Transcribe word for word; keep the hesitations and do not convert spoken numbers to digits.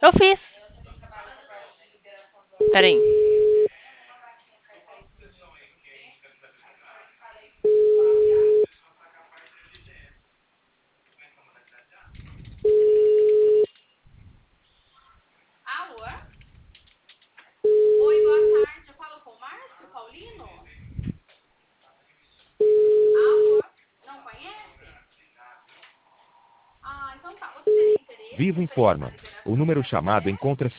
Eu fiz. Peraí. Alô? Oi, boa tarde. Eu falo com o Márcio Paulino? Alô? Não conhece? Ah, então tá. Você teria interesse Vivo em efetuar informa. a O liberação número dessa chamado mulher? encontra-se